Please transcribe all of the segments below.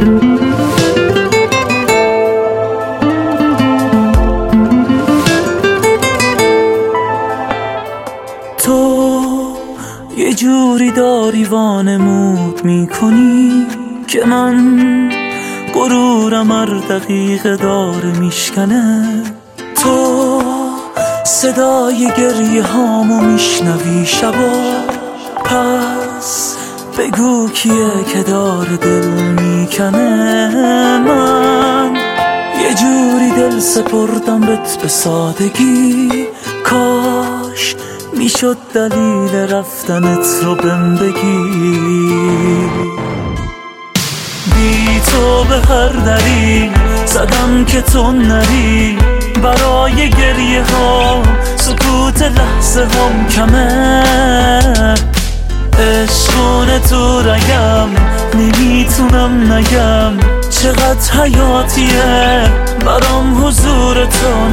تو یه جوری داری وانمود میکنی که من غرورم هر دقیقه داره میشکنه. تو صدای گریه هامو میشنوی شبا، پس بگو کیه که داره دل میکنه. من یه جوری دل سپردم بهت به سادگی، کاش میشد دلیل رفتنت رو بهم بگی. بی تو به هر دری زدم که تو نری، برای گریه ها سکوت لحظه هم کمه. عشقونه تو رگم نمیتونم نگم، چقدر حیاتیه برام حضور تو.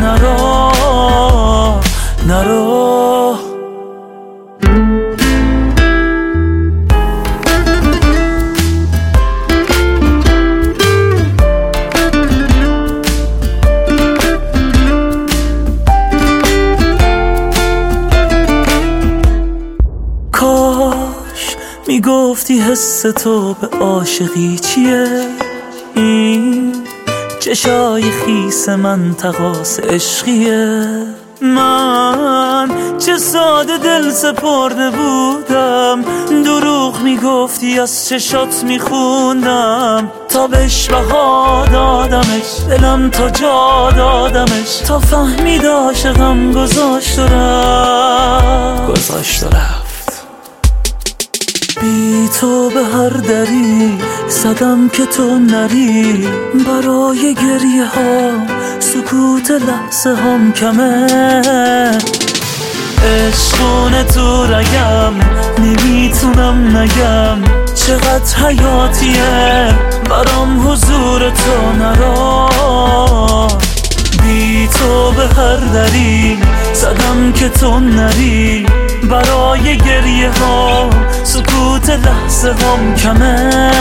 نرو کاش میگفتی حس تو به عاشقی چیه، این چشای خیس من تقاس عشقیه. من چه ساده دل سپرده بودم، دروغ میگفتی از چشات میخوندم. تا بهش بها دادمش دلم تا جا دادمش، تا فهمید عاشقم گذاشت و رفت. بی تو به هر دری زدم که تو نری، برای گریه ها سکوت لحظه هم کمه. عشقونه تو رگم نمیتونم نگم، چقدر حیاتیه برام حضور تو. بی تو به هر دری زدم که تو نری، برای گریه ها سکوت لحظه هم کمه.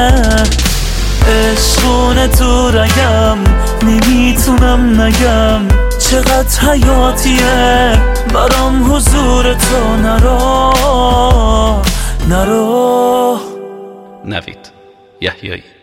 عشقونه تو رگم نمیتونم نگم، چقدر حیاتیه برام حضور تو. نرو نوید یحیایی.